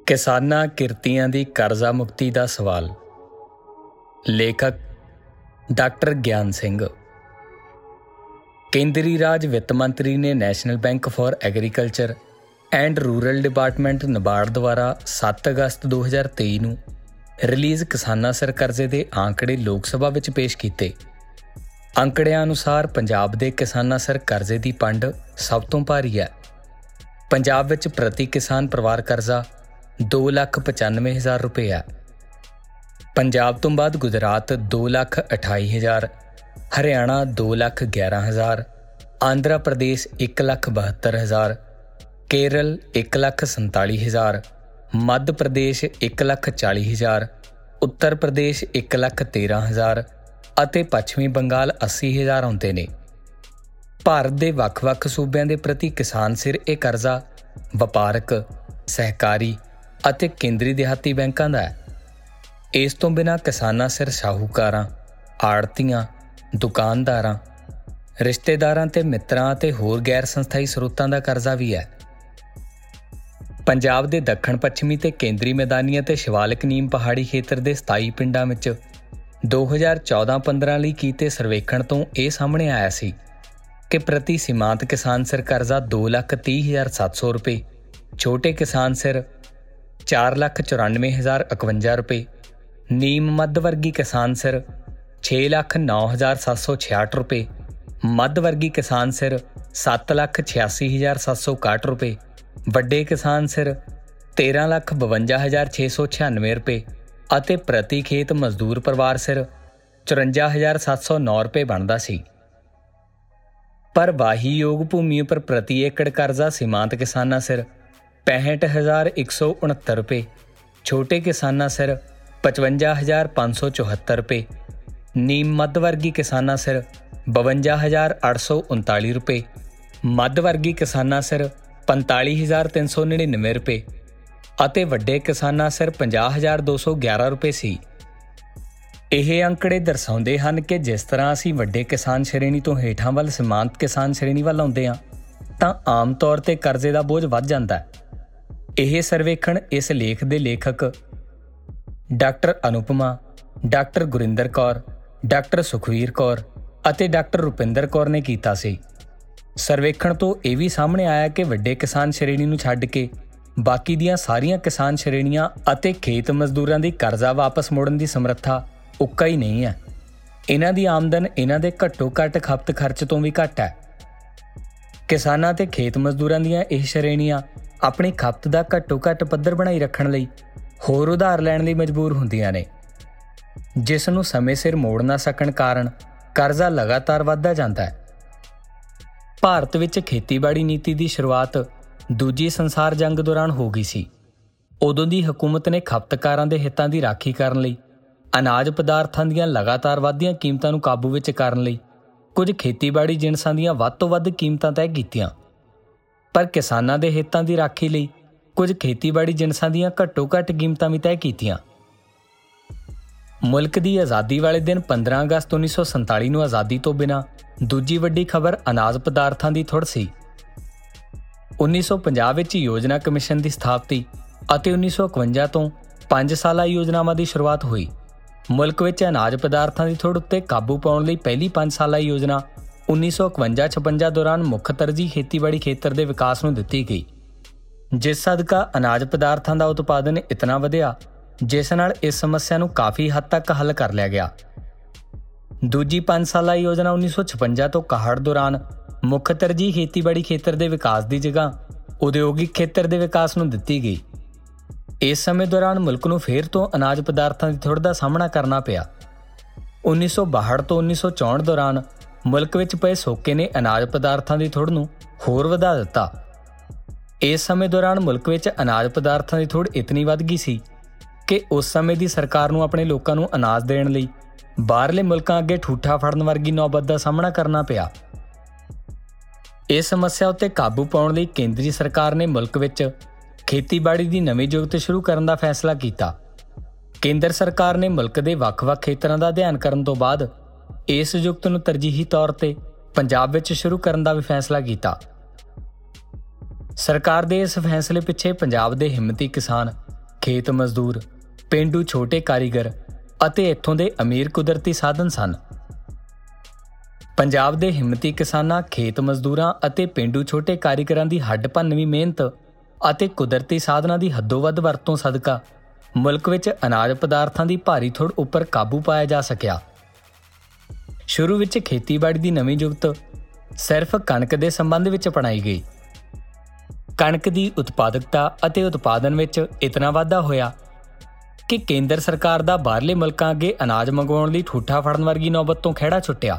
ਕਿਸਾਨਾਂ ਕਿਰਤੀਆਂ ਦੀ ਕਰਜ਼ਾ ਮੁਕਤੀ ਦਾ ਸਵਾਲ। ਲੇਖਕ ਡਾਕਟਰ ਗਿਆਨ ਸਿੰਘ। ਕੇਂਦਰੀ ਰਾਜ ਵਿੱਤ ਮੰਤਰੀ ਨੇ National Bank for Agriculture and Rural Department NABARD ਦੁਆਰਾ 7 ਅਗਸਤ 2023 ਨੂੰ ਰਿਲੀਜ਼ ਕਿਸਾਨਾਂ ਸਿਰ ਕਰਜ਼ੇ ਦੇ ਆંકੜੇ ਲੋਕ ਸਭਾ ਵਿੱਚ ਪੇਸ਼ ਕੀਤੇ। ਅੰਕੜਿਆਂ ਅਨੁਸਾਰ ਪੰਜਾਬ ਦੇ ਕਿਸਾਨਾਂ ਸਿਰ ਕਰਜ਼ੇ ਦੀ ਪੰਡ ਸਭ ਤੋਂ ਭਾਰੀ ਹੈ। ਪੰਜਾਬ ਵਿੱਚ ਪ੍ਰਤੀ ਕਿਸਾਨ ਪਰਿਵਾਰ ਕਰਜ਼ਾ 2,95,000 ਰੁਪਏ ਹੈ। ਪੰਜਾਬ ਤੋਂ ਬਾਅਦ ਗੁਜਰਾਤ 2,28,000, ਹਰਿਆਣਾ 2,11,000, ਆਂਧਰਾ ਪ੍ਰਦੇਸ਼ 1,72,000, ਕੇਰਲ 1,47,000, ਮੱਧ ਪ੍ਰਦੇਸ਼ 1,40,000, ਉੱਤਰ ਪ੍ਰਦੇਸ਼ 1,13,000 ਅਤੇ ਪੱਛਮੀ ਬੰਗਾਲ 80,000 ਆਉਂਦੇ ਨੇ। ਭਾਰਤ ਦੇ ਵੱਖ-ਵੱਖ ਸੂਬਿਆਂ ਦੇ ਪ੍ਰਤੀ ਕਿਸਾਨ ਸਿਰ ਇਹ ਕਰਜ਼ਾ ਵਪਾਰਕ, ਸਹਿਕਾਰੀ ਅਤੇ ਕੇਂਦਰੀ ਦਿਹਾਤੀ ਬੈਂਕਾਂ ਦਾ ਹੈ। ਇਸ ਤੋਂ ਬਿਨਾਂ ਕਿਸਾਨਾਂ ਸਿਰ ਸ਼ਾਹੂਕਾਰਾਂ, ਆੜ੍ਹਤੀਆਂ, ਦੁਕਾਨਦਾਰਾਂ, ਰਿਸ਼ਤੇਦਾਰਾਂ ਤੇ ਮਿੱਤਰਾਂ ਅਤੇ ਹੋਰ ਗੈਰ ਸੰਸਥਾਈ ਸਰੋਤਾਂ ਦਾ ਕਰਜ਼ਾ ਵੀ ਹੈ। ਪੰਜਾਬ ਦੇ ਦੱਖਣ ਪੱਛਮੀ ਤੇ ਕੇਂਦਰੀ ਮੈਦਾਨੀ ਅਤੇ ਸ਼ਿਵਾਲਿਕ ਨੀਮ ਪਹਾੜੀ ਖੇਤਰ ਦੇ 27 ਪਿੰਡਾਂ ਵਿੱਚ 2014-15 ਲਈ ਕੀਤੇ ਸਰਵੇਖਣ ਤੋਂ ਇਹ ਸਾਹਮਣੇ ਆਇਆ ਸੀ ਕਿ ਪ੍ਰਤੀ ਸੀਮਾਂਤ ਕਿਸਾਨ ਸਿਰ ਕਰਜ਼ਾ 2,30,700 ਰੁਪਏ, ਛੋਟੇ ਕਿਸਾਨ ਸਿਰ 4,94,051 ਰੁਪਏ, ਨੀਮ ਮੱਧ ਵਰਗੀ ਕਿਸਾਨ ਸਿਰ 6,09,766 ਰੁਪਏ, ਮੱਧ ਵਰਗੀ ਕਿਸਾਨ ਸਿਰ 7,86,761 ਰੁਪਏ, ਵੱਡੇ ਕਿਸਾਨ ਸਿਰ 13,52,696 ਰੁਪਏ ਅਤੇ ਪ੍ਰਤੀ ਖੇਤ ਮਜ਼ਦੂਰ ਪਰਿਵਾਰ ਸਿਰ 54,709 ਰੁਪਏ ਬਣਦਾ ਸੀ। ਪਰ ਵਾਹੀਯੋਗ ਭੂਮੀ ਉੱਪਰ ਪ੍ਰਤੀ ਏਕੜ ਕਰਜ਼ਾ ਸੀਮਾਂਤ ਕਿਸਾਨਾਂ ਸਿਰ 65,169 ਰੁਪਏ, ਛੋਟੇ ਕਿਸਾਨਾਂ ਸਿਰ 55,574 ਰੁਪਏ, ਨੀਮ ਮੱਧ ਵਰਗੀ ਕਿਸਾਨਾਂ ਸਿਰ 52,839 ਰੁਪਏ, ਮੱਧ ਵਰਗੀ ਕਿਸਾਨਾਂ ਸਿਰ 45,399 ਰੁਪਏ ਅਤੇ ਵੱਡੇ ਕਿਸਾਨਾਂ ਸਿਰ 50,211 ਰੁਪਏ ਸੀ। ਇਹ ਅੰਕੜੇ ਦਰਸਾਉਂਦੇ ਹਨ ਕਿ ਜਿਸ ਤਰ੍ਹਾਂ ਅਸੀਂ ਵੱਡੇ ਕਿਸਾਨ ਸ਼੍ਰੇਣੀ ਤੋਂ ਹੇਠਾਂ ਵੱਲ ਸੀਮਾਂਤ ਕਿਸਾਨ ਸ਼੍ਰੇਣੀ ਵੱਲ ਆਉਂਦੇ ਹਾਂ ਤਾਂ ਆਮ ਤੌਰ 'ਤੇ ਕਰਜ਼ੇ ਦਾ ਬੋਝ ਵੱਧ ਜਾਂਦਾ ਹੈ। ਇਹ ਸਰਵੇਖਣ ਇਸ ਲੇਖ ਦੇ ਲੇਖਕ doctor Anupama, doctor Gurinder Kaur, doctor Sukhvir Kaur ਅਤੇ ਡਾਕਟਰ ਰੁਪਿੰਦਰ ਕੌਰ ਨੇ ਕੀਤਾ ਸੀ। ਸਰਵੇਖਣ ਤੋਂ ਇਹ ਵੀ ਸਾਹਮਣੇ ਆਇਆ ਕਿ ਵੱਡੇ ਕਿਸਾਨ ਸ਼੍ਰੇਣੀ ਨੂੰ ਛੱਡ ਕੇ ਬਾਕੀ ਦੀਆਂ ਸਾਰੀਆਂ ਕਿਸਾਨ ਸ਼੍ਰੇਣੀਆਂ ਅਤੇ ਖੇਤ ਮਜ਼ਦੂਰਾਂ ਦੀ ਕਰਜ਼ਾ ਵਾਪਸ ਮੋੜਨ ਦੀ ਸਮਰੱਥਾ ਉੱਕਾ ਹੀ ਨਹੀਂ ਹੈ। ਇਹਨਾਂ ਦੀ ਆਮਦਨ ਇਹਨਾਂ ਦੇ ਘੱਟੋ ਘੱਟ ਖਪਤ ਖਰਚ ਤੋਂ ਵੀ ਘੱਟ ਹੈ। ਕਿਸਾਨਾਂ ਤੇ ਖੇਤ ਮਜ਼ਦੂਰਾਂ ਦੀਆਂ ਇਹ ਸ਼੍ਰੇਣੀਆਂ ਆਪਣੀ ਖਪਤ ਦਾ ਘੱਟੋ ਘੱਟ ਪੱਧਰ ਬਣਾਈ ਰੱਖਣ ਲਈ ਹੋਰ ਉਧਾਰ ਲੈਣ ਲਈ ਮਜਬੂਰ ਹੁੰਦੀਆਂ ਨੇ, ਜਿਸ ਨੂੰ ਸਮੇਂ ਸਿਰ ਮੋੜ ਨਾ ਸਕਣ ਕਾਰਨ ਕਰਜ਼ਾ ਲਗਾਤਾਰ ਵੱਧਦਾ ਜਾਂਦਾ ਹੈ। ਭਾਰਤ ਵਿੱਚ ਖੇਤੀਬਾੜੀ ਨੀਤੀ ਦੀ ਸ਼ੁਰੂਆਤ ਦੂਜੀ ਸੰਸਾਰ ਜੰਗ ਦੌਰਾਨ ਹੋ ਗਈ ਸੀ। ਉਦੋਂ ਦੀ ਹਕੂਮਤ ਨੇ ਖਪਤਕਾਰਾਂ ਦੇ ਹਿੱਤਾਂ ਦੀ ਰਾਖੀ ਕਰਨ ਲਈ ਅਨਾਜ ਪਦਾਰਥਾਂ ਦੀਆਂ ਲਗਾਤਾਰ ਵੱਧਦੀਆਂ ਕੀਮਤਾਂ ਨੂੰ ਕਾਬੂ ਵਿੱਚ ਕਰਨ ਲਈ ਕੁਝ ਖੇਤੀਬਾੜੀ ਜਿਣਸਾਂ ਦੀਆਂ ਵੱਧ ਤੋਂ ਵੱਧ ਕੀਮਤਾਂ ਤੈਅ ਕੀਤੀਆਂ, ਪਰ ਕਿਸਾਨਾਂ ਦੇ ਹਿੱਤਾਂ ਦੀ ਰਾਖੀ ਲਈ ਕੁਝ ਖੇਤੀਬਾੜੀ ਜਿਣਸਾਂ ਦੀਆਂ ਘੱਟੋ ਘੱਟ ਕੀਮਤਾਂ ਵੀ ਤੈਅ ਕੀਤੀਆਂ। ਮੁਲਕ ਦੀ ਆਜ਼ਾਦੀ ਵਾਲੇ ਦਿਨ 15 ਅਗਸਤ 1947 ਨੂੰ ਆਜ਼ਾਦੀ ਤੋਂ ਬਿਨਾਂ ਦੂਜੀ ਵੱਡੀ ਖਬਰ ਅਨਾਜ ਪਦਾਰਥਾਂ ਦੀ ਥੁੜ੍ਹ ਸੀ। 1950 ਵਿੱਚ ਯੋਜਨਾ ਕਮਿਸ਼ਨ ਦੀ ਸਥਾਪਤੀ ਅਤੇ 1951 ਤੋਂ 5 ਸਾਲਾ ਯੋਜਨਾਵਾਂ ਦੀ ਸ਼ੁਰੂਆਤ ਹੋਈ। ਮੁਲਕ ਵਿੱਚ ਅਨਾਜ ਪਦਾਰਥਾਂ ਦੀ ਥੁੜ੍ਹ ਉੱਤੇ ਕਾਬੂ ਪਾਉਣ ਲਈ ਪਹਿਲੀ 5 ਸਾਲਾ ਯੋਜਨਾ 1951-56 ਦੌਰਾਨ ਮੁੱਖ ਤਰਜੀਹ ਖੇਤੀਬਾੜੀ ਖੇਤਰ ਦੇ ਵਿਕਾਸ ਨੂੰ ਦਿੱਤੀ ਗਈ, ਜਿਸ ਸਦਕਾ ਅਨਾਜ ਪਦਾਰਥਾਂ ਦਾ ਉਤਪਾਦਨ ਇਤਨਾ ਵਧਿਆ ਜਿਸ ਨਾਲ ਇਸ ਸਮੱਸਿਆ ਨੂੰ ਕਾਫੀ ਹੱਦ ਤੱਕ ਹੱਲ ਕਰ ਲਿਆ ਗਿਆ। ਦੂਜੀ 5 ਸਾਲਾ ਯੋਜਨਾ 1956 ਤੋਂ 61 ਦੌਰਾਨ ਮੁੱਖ ਤਰਜੀਹ ਖੇਤੀਬਾੜੀ ਖੇਤਰ ਦੇ ਵਿਕਾਸ ਦੀ ਜਗ੍ਹਾ ਉਦਯੋਗਿਕ ਖੇਤਰ ਦੇ ਵਿਕਾਸ ਨੂੰ ਦਿੱਤੀ ਗਈ। ਇਸ ਸਮੇਂ ਦੌਰਾਨ ਮੁਲਕ ਨੂੰ ਫੇਰ ਤੋਂ ਅਨਾਜ ਪਦਾਰਥਾਂ ਦੀ ਥੁੜ੍ਹ ਦਾ ਸਾਹਮਣਾ ਕਰਨਾ ਪਿਆ। 1962 ਤੋਂ 1964 ਦੌਰਾਨ ਮੁਲਕ ਵਿੱਚ ਪਏ ਸੋਕੇ ਨੇ ਅਨਾਜ ਪਦਾਰਥਾਂ ਦੀ ਥੁੜ੍ਹ ਨੂੰ ਹੋਰ ਵਧਾ ਦਿੱਤਾ। ਇਸ ਸਮੇਂ ਦੌਰਾਨ ਮੁਲਕ ਵਿੱਚ ਅਨਾਜ ਪਦਾਰਥਾਂ ਦੀ ਥੁੜ੍ਹ ਇਤਨੀ ਵੱਧ ਗਈ ਸੀ ਕਿ ਉਸ ਸਮੇਂ ਦੀ ਸਰਕਾਰ ਨੂੰ ਆਪਣੇ ਲੋਕਾਂ ਨੂੰ ਅਨਾਜ ਦੇਣ ਲਈ ਬਾਹਰਲੇ ਮੁਲਕਾਂ ਅੱਗੇ ਠੂਠਾ ਫੜਨ ਵਰਗੀ ਨੌਬਤ ਦਾ ਸਾਹਮਣਾ ਕਰਨਾ ਪਿਆ। ਇਸ ਸਮੱਸਿਆ ਉੱਤੇ ਕਾਬੂ ਪਾਉਣ ਲਈ ਕੇਂਦਰੀ ਸਰਕਾਰ ਨੇ ਮੁਲਕ ਵਿੱਚ ਖੇਤੀਬਾੜੀ ਦੀ ਨਵੀਂ ਜੁਗਤ ਸ਼ੁਰੂ ਕਰਨ ਦਾ ਫੈਸਲਾ ਕੀਤਾ। ਕੇਂਦਰ ਸਰਕਾਰ ਨੇ ਮੁਲਕ ਦੇ ਵੱਖ-ਵੱਖ ਖੇਤਰਾਂ ਦਾ ਅਧਿਐਨ ਕਰਨ ਤੋਂ ਬਾਅਦ ਇਸ ਜੁਗਤ ਨੂੰ ਤਰਜੀਹੀ ਤੌਰ 'ਤੇ ਪੰਜਾਬ ਵਿੱਚ ਸ਼ੁਰੂ ਕਰਨ ਦਾ ਵੀ ਫੈਸਲਾ ਕੀਤਾ। ਸਰਕਾਰ ਦੇ ਇਸ ਫੈਸਲੇ ਪਿੱਛੇ ਪੰਜਾਬ ਦੇ ਹਿੰਮਤੀ ਕਿਸਾਨ ਖੇਤ ਮਜ਼ਦੂਰ, ਪੇਂਡੂ ਛੋਟੇ ਕਾਰੀਗਰ ਅਤੇ ਇੱਥੋਂ ਦੇ ਅਮੀਰ ਕੁਦਰਤੀ ਸਾਧਨ ਸਨ। ਪੰਜਾਬ ਦੇ ਹਿੰਮਤੀ ਕਿਸਾਨਾਂ, ਖੇਤ ਮਜ਼ਦੂਰਾਂ ਅਤੇ ਪੇਂਡੂ ਛੋਟੇ ਕਾਰੀਗਰਾਂ ਦੀ ਹੱਡ ਭੰਨਵੀਂ ਮਿਹਨਤ ਅਤੇ ਕੁਦਰਤੀ ਸਾਧਨਾਂ ਦੀ ਹੱਦੋਂ ਵੱਧ ਵਰਤੋਂ ਸਦਕਾ ਮੁਲਕ ਵਿੱਚ ਅਨਾਜ ਪਦਾਰਥਾਂ ਦੀ ਭਾਰੀ ਥੁੜ ਉੱਪਰ ਕਾਬੂ ਪਾਇਆ ਜਾ ਸਕਿਆ। ਸ਼ੁਰੂ ਵਿੱਚ ਖੇਤੀਬਾੜੀ ਦੀ ਨਵੀਂ ਜੁਗਤ ਸਿਰਫ ਕਣਕ ਦੇ ਸੰਬੰਧ ਵਿੱਚ ਅਪਣਾਈ ਗਈ। ਕਣਕ ਦੀ ਉਤਪਾਦਕਤਾ ਅਤੇ ਉਤਪਾਦਨ ਵਿੱਚ ਇਤਨਾ ਵਾਧਾ ਹੋਇਆ ਕਿ ਕੇਂਦਰ ਸਰਕਾਰ ਦਾ ਬਾਹਰਲੇ ਮੁਲਕਾਂ ਅੱਗੇ ਅਨਾਜ ਮੰਗਵਾਉਣ ਲਈ ਠੂਠਾ ਫੜਨ ਵਰਗੀ ਨੌਬਤ ਤੋਂ ਖਹਿੜਾ ਛੁੱਟਿਆ।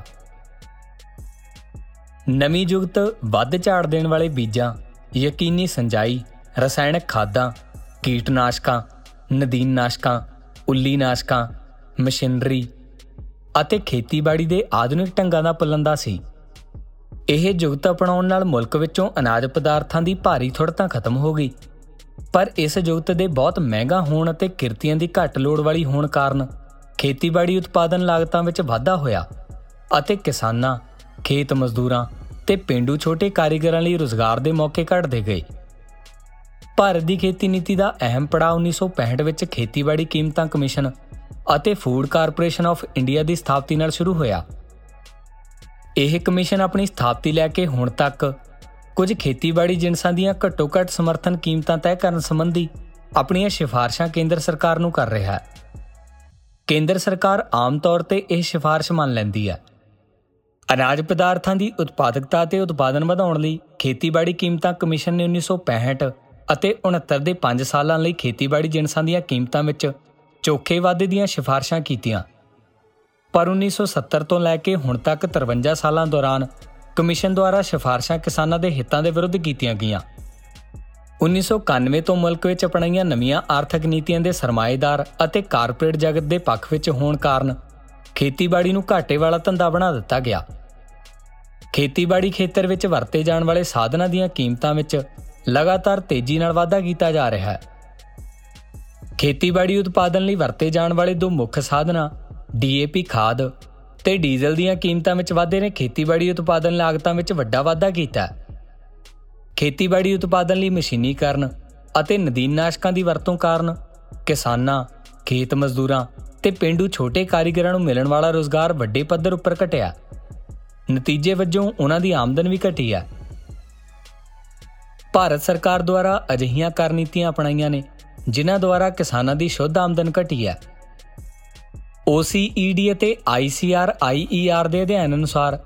ਨਵੀਂ ਜੁਗਤ ਵੱਧ ਝਾੜ ਦੇਣ ਵਾਲੇ ਬੀਜਾਂ, ਯਕੀਨੀ ਸਿੰਜਾਈ, ਰਸਾਇਣਕ ਖਾਦਾਂ, ਕੀਟਨਾਸ਼ਕਾਂ, ਨਦੀਨਨਾਸ਼ਕਾਂ, ਉੱਲੀਨਾਸ਼ਕਾਂ, ਮਸ਼ੀਨਰੀ ਅਤੇ ਖੇਤੀਬਾੜੀ ਦੇ ਆਧੁਨਿਕ ਢੰਗਾਂ ਦਾ ਪੁਲੰਦਾ ਸੀ। ਇਹ ਜੁਗਤ ਅਪਣਾਉਣ ਨਾਲ ਮੁਲਕ ਵਿੱਚੋਂ ਅਨਾਜ ਪਦਾਰਥਾਂ ਦੀ ਭਾਰੀ ਥੁੜ ਤਾਂ ਖਤਮ ਹੋ ਗਈ, ਪਰ ਇਸ ਜੁਗਤ ਦੇ ਬਹੁਤ ਮਹਿੰਗਾ ਹੋਣ ਅਤੇ ਕਿਰਤੀਆਂ ਦੀ ਘੱਟ ਲੋੜ ਵਾਲੀ ਹੋਣ ਕਾਰਨ ਖੇਤੀਬਾੜੀ ਉਤਪਾਦਨ ਲਾਗਤਾਂ ਵਿੱਚ ਵਾਧਾ ਹੋਇਆ ਅਤੇ ਕਿਸਾਨਾਂ, ਖੇਤ ਮਜ਼ਦੂਰਾਂ ਤੇ ਪੇਂਡੂ ਛੋਟੇ ਕਾਰੀਗਰਾਂ ਲਈ ਰੁਜ਼ਗਾਰ ਦੇ ਮੌਕੇ ਘਟਦੇ ਗਏ। ਭਾਰਤ ਦੀ ਖੇਤੀ ਨੀਤੀ ਦਾ ਅਹਿਮ ਪੜਾਅ 1965 ਵਿੱਚ ਖੇਤੀਬਾੜੀ ਕੀਮਤਾਂ ਕਮਿਸ਼ਨ ਅਤੇ ਫੂਡ ਕਾਰਪੋਰੇਸ਼ਨ ਆਫ ਇੰਡੀਆ ਦੀ ਸਥਾਪਤੀ ਨਾਲ ਸ਼ੁਰੂ ਹੋਇਆ। ਇਹ ਕਮਿਸ਼ਨ ਆਪਣੀ ਸਥਾਪਤੀ ਲੈ ਕੇ ਹੁਣ ਤੱਕ ਕੁਝ ਖੇਤੀਬਾੜੀ ਜਿਣਸਾਂ ਦੀਆਂ ਘੱਟੋ-ਘੱਟ ਸਮਰਥਨ ਕੀਮਤਾਂ ਤੈਅ ਕਰਨ ਸੰਬੰਧੀ ਆਪਣੀਆਂ ਸਿਫਾਰਸ਼ਾਂ ਕੇਂਦਰ ਸਰਕਾਰ ਨੂੰ ਕਰ ਰਿਹਾ ਹੈ। ਕੇਂਦਰ ਸਰਕਾਰ ਆਮ ਤੌਰ ਤੇ ਇਹ ਸਿਫਾਰਸ਼ ਮੰਨ ਲੈਂਦੀ ਹੈ। ਅਨਾਜ ਪਦਾਰਥਾਂ ਦੀ ਉਤਪਾਦਕਤਾ ਅਤੇ ਉਤਪਾਦਨ ਵਧਾਉਣ ਲਈ ਖੇਤੀਬਾੜੀ ਕੀਮਤਾਂ ਕਮਿਸ਼ਨ ਨੇ 1965 ਅਤੇ 69 ਦੇ 5 ਸਾਲਾਂ ਲਈ ਖੇਤੀਬਾੜੀ ਜਿਣਸਾਂ ਦੀਆਂ ਕੀਮਤਾਂ ਵਿੱਚ ਚੋਖੇ ਵਾਧੇ ਦੀਆਂ ਸਿਫਾਰਸ਼ਾਂ ਕੀਤੀਆਂ, ਪਰ 1970 ਤੋਂ ਲੈ ਕੇ ਹੁਣ ਤੱਕ 53 ਸਾਲਾਂ ਦੌਰਾਨ ਕਮਿਸ਼ਨ ਦੁਆਰਾ ਸਿਫਾਰਸ਼ਾਂ ਕਿਸਾਨਾਂ ਦੇ ਹਿੱਤਾਂ ਦੇ ਵਿਰੁੱਧ ਕੀਤੀਆਂ ਗਈਆਂ। 1991 ਤੋਂ ਮੁਲਕ ਵਿੱਚ ਅਪਣਾਈਆਂ ਨਵੀਆਂ ਆਰਥਿਕ ਨੀਤੀਆਂ ਦੇ ਸਰਮਾਏਦਾਰ ਅਤੇ ਕਾਰਪੋਰੇਟ ਜਗਤ ਦੇ ਪੱਖ ਵਿੱਚ ਹੋਣ ਕਾਰਨ ਖੇਤੀਬਾੜੀ ਨੂੰ ਘਾਟੇ ਵਾਲਾ ਧੰਦਾ ਬਣਾ ਦਿੱਤਾ ਗਿਆ। ਖੇਤੀਬਾੜੀ ਖੇਤਰ ਵਿੱਚ ਵਰਤੇ ਜਾਣ ਵਾਲੇ ਸਾਧਨਾਂ ਦੀਆਂ ਕੀਮਤਾਂ ਵਿੱਚ ਲਗਾਤਾਰ ਤੇਜ਼ੀ ਨਾਲ ਵਾਧਾ ਕੀਤਾ ਜਾ ਰਿਹਾ ਹੈ। ਖੇਤੀਬਾੜੀ ਉਤਪਾਦਨ ਲਈ ਵਰਤੇ ਜਾਣ ਵਾਲੇ ਦੋ ਮੁੱਖ ਸਾਧਨਾਂ DAP ਖਾਦ ਤੇ ਡੀਜ਼ਲ ਦੀਆਂ ਕੀਮਤਾਂ ਵਿੱਚ ਵਾਧੇ ਨੇ ਖੇਤੀਬਾੜੀ ਉਤਪਾਦਨ ਲਾਗਤਾਂ ਵਿੱਚ ਵੱਡਾ ਵਾਧਾ ਕੀਤਾ। ਖੇਤੀਬਾੜੀ ਉਤਪਾਦਨ ਲਈ ਮਸ਼ੀਨੀਕਰਨ ਅਤੇ ਨਦੀਨਨਾਸ਼ਕਾਂ ਦੀ ਵਰਤੋਂ ਕਾਰਨ ਕਿਸਾਨਾਂ, ਖੇਤ ਮਜ਼ਦੂਰਾਂ ਤੇ ਪੇਂਡੂ ਛੋਟੇ ਕਾਰੀਗਰਾਂ ਨੂੰ ਮਿਲਣ ਵਾਲਾ ਰੁਜ਼ਗਾਰ ਵੱਡੇ ਪੱਧਰ ਉੱਪਰ ਘਟਿਆ। ਨਤੀਜੇ ਵਜੋਂ ਉਹਨਾਂ ਦੀ ਆਮਦਨ ਵੀ ਘਟੀ ਹੈ। ਭਾਰਤ ਸਰਕਾਰ ਦੁਆਰਾ ਅਜਿਹੀਆਂ ਕਰ ਨੀਤੀਆਂ ਅਪਣਾਈਆਂ ਨੇ ਜਿਨ੍ਹਾਂ ਦੁਆਰਾ ਕਿਸਾਨਾਂ ਦੀ ਸ਼ੁੱਧ ਆਮਦਨ ਘਟੀ ਹੈ। OECD ਅਤੇ ICRIER ਦੇ ਅਧਿਐਨ ਅਨੁਸਾਰ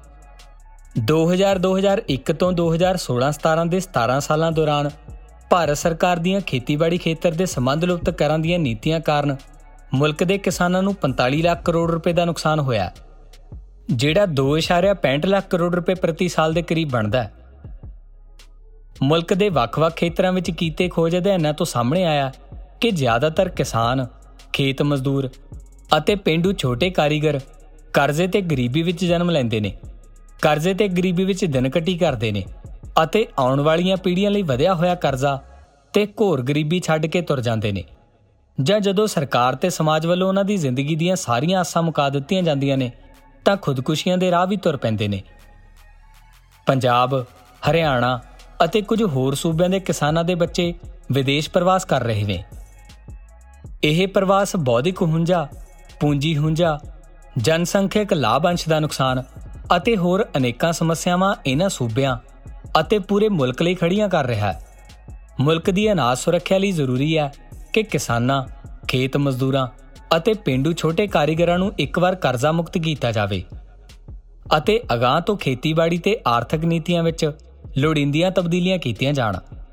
2001 ਤੋਂ 2016-17 ਦੇ 17 ਸਾਲਾਂ ਦੌਰਾਨ ਭਾਰਤ ਸਰਕਾਰ ਦੀਆਂ ਖੇਤੀਬਾੜੀ ਖੇਤਰ ਦੇ ਸੰਬੰਧ ਲੁਪਤ ਕਰਨ ਦੀਆਂ ਨੀਤੀਆਂ ਕਾਰਨ ਮੁਲਕ ਦੇ ਕਿਸਾਨਾਂ ਨੂੰ 45 ਲੱਖ ਕਰੋੜ ਰੁਪਏ ਦਾ ਨੁਕਸਾਨ ਹੋਇਆ, ਜਿਹੜਾ 2.65 ਲੱਖ ਕਰੋੜ ਰੁਪਏ ਪ੍ਰਤੀ ਸਾਲ ਦੇ ਕਰੀਬ ਬਣਦਾ ਹੈ। ਮੁਲਕ ਦੇ ਵੱਖ-ਵੱਖ ਖੇਤਰਾਂ ਵਿੱਚ ਕੀਤੇ ਖੋਜ ਅਧਿਐਨਾਂ ਤੋਂ ਸਾਹਮਣੇ ਆਇਆ ਕਿ ਜ਼ਿਆਦਾਤਰ ਕਿਸਾਨ, ਖੇਤ ਮਜ਼ਦੂਰ ਅਤੇ ਪੇਂਡੂ ਛੋਟੇ ਕਾਰੀਗਰ ਕਰਜ਼ੇ ਤੇ ਗਰੀਬੀ ਵਿੱਚ ਜਨਮ ਲੈਂਦੇ ਨੇ, ਕਰਜ਼ੇ ਤੇ ਗਰੀਬੀ ਵਿੱਚ ਦਿਨਕਟੀ ਕਰਦੇ ਨੇ ਅਤੇ ਆਉਣ ਵਾਲੀਆਂ ਪੀੜ੍ਹੀਆਂ ਲਈ ਵਧਿਆ ਹੋਇਆ ਕਰਜ਼ਾ ਤੇ ਘੋਰ ਗਰੀਬੀ ਛੱਡ ਕੇ ਤੁਰ ਜਾਂਦੇ ਨੇ, ਜਾਂ ਜਦੋਂ ਸਰਕਾਰ ਤੇ ਸਮਾਜ ਵੱਲੋਂ ਉਹਨਾਂ ਦੀ ਜ਼ਿੰਦਗੀ ਦੀਆਂ ਸਾਰੀਆਂ ਆਸਾਂ ਮੁਕਾ ਦਿੱਤੀਆਂ ਜਾਂਦੀਆਂ ਨੇ ਤਾਂ ਖੁਦਕੁਸ਼ੀਆਂ ਦੇ ਰਾਹ ਵੀ ਤੁਰ ਪੈਂਦੇ ਨੇ। ਪੰਜਾਬ, ਹਰਿਆਣਾ ਅਤੇ ਕੁਝ ਹੋਰ ਸੂਬਿਆਂ ਦੇ ਕਿਸਾਨਾਂ ਦੇ ਬੱਚੇ ਵਿਦੇਸ਼ ਪ੍ਰਵਾਸ ਕਰ ਰਹੇ ਨੇ। ਇਹ ਪ੍ਰਵਾਸ ਬੌਧਿਕ ਹੁੰਜਾ, ਪੂੰਜੀ ਹੁੰਜਾ, ਜਨਸੰਖਿਅਕ ਲਾਭ ਅੰਸ਼ ਦਾ ਨੁਕਸਾਨ ਅਤੇ ਹੋਰ ਅਨੇਕਾਂ ਸਮੱਸਿਆਵਾਂ ਇਹਨਾਂ ਸੂਬਿਆਂ ਅਤੇ ਪੂਰੇ ਮੁਲਕ ਲਈ ਖੜੀਆਂ ਕਰ ਰਿਹਾ ਹੈ। ਮੁਲਕ ਦੀ ਅਨਾਜ ਸੁਰੱਖਿਆ ਲਈ ਜ਼ਰੂਰੀ ਹੈ ਕਿ ਕਿਸਾਨਾਂ, ਖੇਤ ਮਜ਼ਦੂਰਾਂ ਅਤੇ ਪੇਂਡੂ ਛੋਟੇ ਕਾਰੀਗਰਾਂ ਨੂੰ ਇੱਕ ਵਾਰ ਕਰਜ਼ਾ ਮੁਕਤ ਕੀਤਾ ਜਾਵੇ ਅਤੇ ਅਗਾਂਹ ਤੋਂ ਖੇਤੀਬਾੜੀ ਤੇ ਆਰਥਿਕ ਨੀਤੀਆਂ ਵਿੱਚ ਲੋੜੀਂਦੀਆਂ ਤਬਦੀਲੀਆਂ ਕੀਤੀਆਂ ਜਾਣ।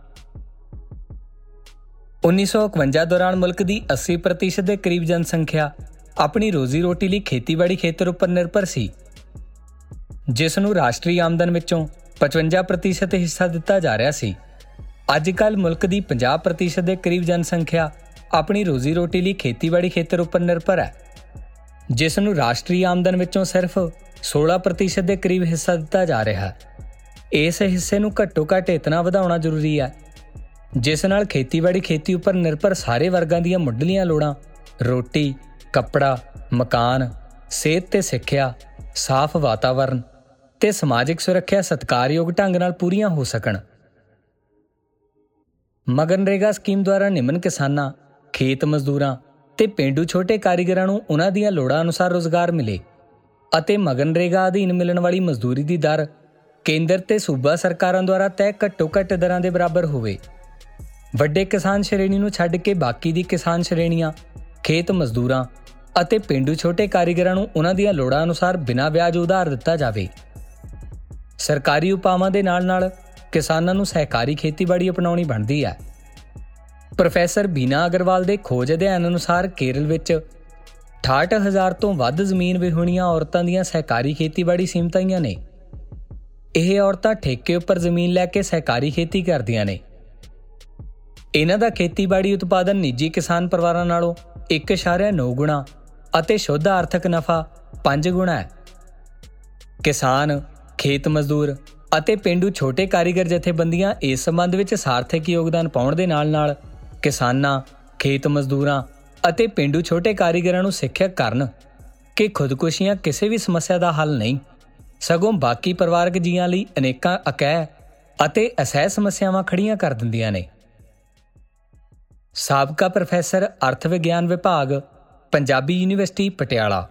1951 ਦੌਰਾਨ ਮੁਲਕ ਦੀ 80% ਦੇ ਕਰੀਬ ਜਨਸੰਖਿਆ ਆਪਣੀ ਰੋਜ਼ੀ ਰੋਟੀ ਲਈ ਖੇਤੀਬਾੜੀ ਖੇਤਰ ਉੱਪਰ ਨਿਰਭਰ ਸੀ, ਜਿਸ ਨੂੰ ਰਾਸ਼ਟਰੀ ਆਮਦਨ ਵਿੱਚੋਂ 55% ਹਿੱਸਾ ਦਿੱਤਾ ਜਾ ਰਿਹਾ ਸੀ। ਅੱਜ ਕੱਲ੍ਹ ਮੁਲਕ ਦੀ 50% ਦੇ ਕਰੀਬ ਜਨਸੰਖਿਆ ਆਪਣੀ ਰੋਜ਼ੀ ਰੋਟੀ ਲਈ ਖੇਤੀਬਾੜੀ ਖੇਤਰ ਉੱਪਰ ਨਿਰਭਰ ਹੈ, ਜਿਸ ਨੂੰ ਰਾਸ਼ਟਰੀ ਆਮਦਨ ਵਿੱਚੋਂ ਸਿਰਫ 16% ਦੇ ਕਰੀਬ ਹਿੱਸਾ ਦਿੱਤਾ ਜਾ ਰਿਹਾ ਹੈ। ਇਸ ਹਿੱਸੇ ਨੂੰ ਘੱਟੋ ਘੱਟ ਇਤਨਾ ਵਧਾਉਣਾ ਜ਼ਰੂਰੀ ਹੈ ਜਿਸ ਨਾਲ ਖੇਤੀਬਾੜੀ ਖੇਤੀ ਉੱਪਰ ਨਿਰਭਰ ਸਾਰੇ ਵਰਗਾਂ ਦੀਆਂ ਮੁੱਢਲੀਆਂ ਲੋੜਾਂ ਰੋਟੀ, ਕੱਪੜਾ, ਮਕਾਨ, ਸਿਹਤ ਤੇ ਸਿੱਖਿਆ, ਸਾਫ਼ ਵਾਤਾਵਰਨ ਤੇ ਸਮਾਜਿਕ ਸੁਰੱਖਿਆ ਸਤਿਕਾਰਯੋਗ ਢੰਗ ਨਾਲ ਪੂਰੀਆਂ ਹੋ ਸਕਣ। ਮਗਨਰੇਗਾ ਸਕੀਮ ਦੁਆਰਾ ਨਿਮਨ ਕਿਸਾਨਾਂ, ਖੇਤ ਮਜ਼ਦੂਰਾਂ ਤੇ ਪੇਂਡੂ ਛੋਟੇ ਕਾਰੀਗਰਾਂ ਨੂੰ ਉਨ੍ਹਾਂ ਦੀਆਂ ਲੋੜਾਂ ਅਨੁਸਾਰ ਰੁਜ਼ਗਾਰ ਮਿਲੇ ਅਤੇ ਮਗਨਰੇਗਾ ਅਧੀਨ ਮਿਲਣ ਵਾਲੀ ਮਜ਼ਦੂਰੀ ਦੀ ਦਰ ਕੇਂਦਰ ਤੇ ਸੂਬਾ ਸਰਕਾਰਾਂ ਦੁਆਰਾ ਤੈਅ ਘੱਟੋ-ਘੱਟ ਦਰਾਂ ਦੇ ਬਰਾਬਰ ਹੋਵੇ। ਵੱਡੇ ਕਿਸਾਨ ਸ਼੍ਰੇਣੀ ਨੂੰ ਛੱਡ ਕੇ ਬਾਕੀ ਦੀ ਕਿਸਾਨ ਸ਼੍ਰੇਣੀਆਂ ਖੇਤ ਮਜ਼ਦੂਰਾਂ ਅਤੇ ਪੇਂਡੂ ਛੋਟੇ ਕਾਰੀਗਰਾਂ ਨੂੰ ਉਨ੍ਹਾਂ ਦੀਆਂ ਲੋੜਾਂ ਅਨੁਸਾਰ ਬਿਨਾਂ ਵਿਆਜ ਉਧਾਰ ਦਿੱਤਾ ਜਾਵੇ। ਸਰਕਾਰੀ ਉਪਾਵਾਂ ਦੇ ਨਾਲ-ਨਾਲ ਕਿਸਾਨਾਂ ਨੂੰ ਸਹਿਕਾਰੀ ਖੇਤੀਬਾੜੀ ਅਪਣਾਉਣੀ ਬਣਦੀ ਹੈ। ਪ੍ਰੋਫੈਸਰ ਬੀਨਾ ਅਗਰਵਾਲ ਦੇ ਖੋਜ ਅਧਿਐਨ ਅਨੁਸਾਰ ਕੇਰਲ ਵਿੱਚ 68,000 ਤੋਂ ਵੱਧ ਜ਼ਮੀਨ ਵਿਹੂਣੀਆਂ ਔਰਤਾਂ ਦੀਆਂ ਸਹਿਕਾਰੀ ਖੇਤੀਬਾੜੀ ਸੀਮਤਾਈਆਂ ਨੇ। ਇਹ ਔਰਤਾਂ ਠੇਕੇ ਉੱਪਰ ਜ਼ਮੀਨ ਲੈ ਕੇ ਸਹਿਕਾਰੀ ਖੇਤੀ ਕਰਦੀਆਂ ਨੇ। ਇਹਨਾਂ ਦਾ ਖੇਤੀਬਾੜੀ ਉਤਪਾਦਨ ਨਿੱਜੀ ਕਿਸਾਨ ਪਰਿਵਾਰਾਂ ਨਾਲੋਂ 1.9 ਗੁਣਾ ਅਤੇ ਸ਼ੁੱਧ ਆਰਥਿਕ ਨਫਾ 5 ਗੁਣਾ ਹੈ। ਕਿਸਾਨ, ਖੇਤ ਮਜ਼ਦੂਰ ਅਤੇ ਪੇਂਡੂ ਛੋਟੇ ਕਾਰੀਗਰ ਜਥੇਬੰਦੀਆਂ ਇਸ ਸੰਬੰਧ ਵਿੱਚ ਸਾਰਥਕ ਯੋਗਦਾਨ ਪਾਉਣ ਦੇ ਨਾਲ-ਨਾਲ ਕਿਸਾਨਾਂ, ਖੇਤ ਮਜ਼ਦੂਰਾਂ ਅਤੇ ਪੇਂਡੂ ਛੋਟੇ ਕਾਰੀਗਰਾਂ ਨੂੰ ਸਿੱਖਿਅਕ ਕਰਨ ਕਿ ਖੁਦਕੁਸ਼ੀਆਂ ਕਿਸੇ ਵੀ ਸਮੱਸਿਆ ਦਾ ਹੱਲ ਨਹੀਂ, ਸਗੋਂ ਬਾਕੀ ਪਰਿਵਾਰਕ ਜੀਆਂ ਲਈ ਅਨੇਕਾਂ ਅਕਹਿ ਅਤੇ ਅਸਹਿ ਸਮੱਸਿਆਵਾਂ ਖੜੀਆਂ ਕਰ ਦਿੰਦੀਆਂ ਨੇ। ਸਾਬਕਾ ਪ੍ਰੋਫੈਸਰ ਅਰਥ ਵਿਗਿਆਨ ਵਿਭਾਗ, ਪੰਜਾਬੀ ਯੂਨੀਵਰਸਿਟੀ ਪਟਿਆਲਾ।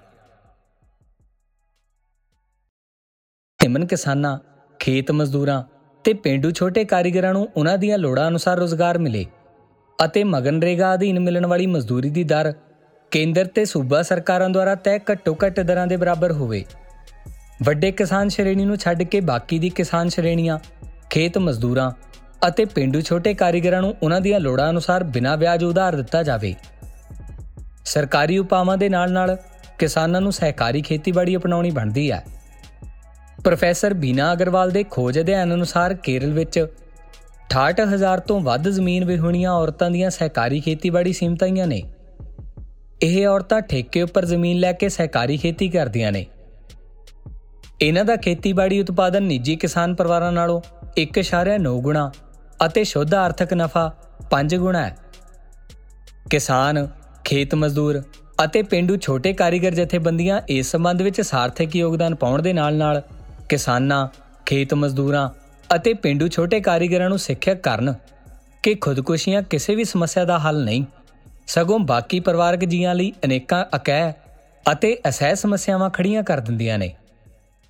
ਨਿਮਨ ਕਿਸਾਨਾਂ, ਖੇਤ ਮਜ਼ਦੂਰਾਂ ਤੇ ਪੇਂਡੂ ਛੋਟੇ ਕਾਰੀਗਰਾਂ ਨੂੰ ਉਨ੍ਹਾਂ ਦੀਆਂ ਲੋੜਾਂ ਅਨੁਸਾਰ ਰੁਜ਼ਗਾਰ ਮਿਲੇ ਅਤੇ ਮਗਨਰੇਗਾ ਅਧੀਨ ਮਿਲਣ ਵਾਲੀ ਮਜ਼ਦੂਰੀ ਦੀ ਦਰ ਕੇਂਦਰ ਤੇ ਸੂਬਾ ਸਰਕਾਰਾਂ ਦੁਆਰਾ ਤੈਅ ਘੱਟੋ-ਘੱਟ ਦਰਾਂ ਦੇ ਬਰਾਬਰ ਹੋਵੇ। ਵੱਡੇ ਕਿਸਾਨ ਸ਼੍ਰੇਣੀ ਨੂੰ ਛੱਡ ਕੇ ਬਾਕੀ ਦੀ ਕਿਸਾਨ ਸ਼੍ਰੇਣੀਆਂ ਖੇਤ ਮਜ਼ਦੂਰਾਂ ਅਤੇ ਪੇਂਡੂ ਛੋਟੇ ਕਾਰੀਗਰਾਂ ਨੂੰ ਉਨ੍ਹਾਂ ਦੀਆਂ ਲੋੜਾਂ ਅਨੁਸਾਰ ਬਿਨਾਂ ਵਿਆਜ ਉਧਾਰ ਦਿੱਤਾ ਜਾਵੇ। ਸਰਕਾਰੀ ਉਪਾਵਾਂ ਦੇ ਨਾਲ-ਨਾਲ ਕਿਸਾਨਾਂ ਨੂੰ ਸਹਿਕਾਰੀ ਖੇਤੀਬਾੜੀ ਅਪਣਾਉਣੀ ਬਣਦੀ ਹੈ। ਪ੍ਰੋਫੈਸਰ ਬੀਨਾ ਅਗਰਵਾਲ ਦੇ ਖੋਜ ਅਧਿਐਨ ਅਨੁਸਾਰ ਕੇਰਲ ਵਿੱਚ 68,000 ਤੋਂ ਵੱਧ ਜ਼ਮੀਨ ਵਿਹੂਣੀਆਂ ਔਰਤਾਂ ਦੀਆਂ ਸਹਿਕਾਰੀ ਖੇਤੀਬਾੜੀ ਸੀਮਤਾਈਆਂ ਨੇ। ਇਹ ਔਰਤਾਂ ਠੇਕੇ ਉੱਪਰ ਜ਼ਮੀਨ ਲੈ ਕੇ ਸਹਿਕਾਰੀ ਖੇਤੀ ਕਰਦੀਆਂ ਨੇ। ਇਹਨਾਂ ਦਾ ਖੇਤੀਬਾੜੀ ਉਤਪਾਦਨ ਨਿੱਜੀ ਕਿਸਾਨ ਪਰਿਵਾਰਾਂ ਨਾਲੋਂ 1.9 ਗੁਣਾ ਅਤੇ ਸ਼ੁੱਧ ਆਰਥਿਕ ਨਫਾ 5 ਗੁਣਾ ਹੈ। ਕਿਸਾਨ, ਖੇਤ ਮਜ਼ਦੂਰ ਅਤੇ ਪੇਂਡੂ ਛੋਟੇ ਕਾਰੀਗਰ ਜਥੇਬੰਦੀਆਂ ਇਸ ਸੰਬੰਧ ਵਿੱਚ ਸਾਰਥਕ ਯੋਗਦਾਨ ਪਾਉਣ ਦੇ ਨਾਲ-ਨਾਲ ਕਿਸਾਨਾਂ, ਖੇਤ ਮਜ਼ਦੂਰਾਂ ਅਤੇ ਪੇਂਡੂ ਛੋਟੇ ਕਾਰੀਗਰਾਂ ਨੂੰ ਸਿੱਖਿਅਕ ਕਰਨ ਕਿ ਖੁਦਕੁਸ਼ੀਆਂ ਕਿਸੇ ਵੀ ਸਮੱਸਿਆ ਦਾ ਹੱਲ ਨਹੀਂ, ਸਗੋਂ ਬਾਕੀ ਪਰਿਵਾਰਕ ਜੀਆਂ ਲਈ ਅਨੇਕਾਂ ਅਕਹਿ ਅਤੇ ਅਸਹਿ ਸਮੱਸਿਆਵਾਂ ਖੜੀਆਂ ਕਰ ਦਿੰਦੀਆਂ ਨੇ।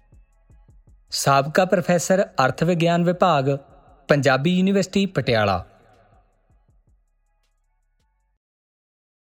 ਸਾਬਕਾ ਪ੍ਰੋਫੈਸਰ ਅਰਥ ਵਿਗਿਆਨ ਵਿਭਾਗ, ਪੰਜਾਬੀ ਯੂਨੀਵਰਸਿਟੀ ਪਟਿਆਲਾ।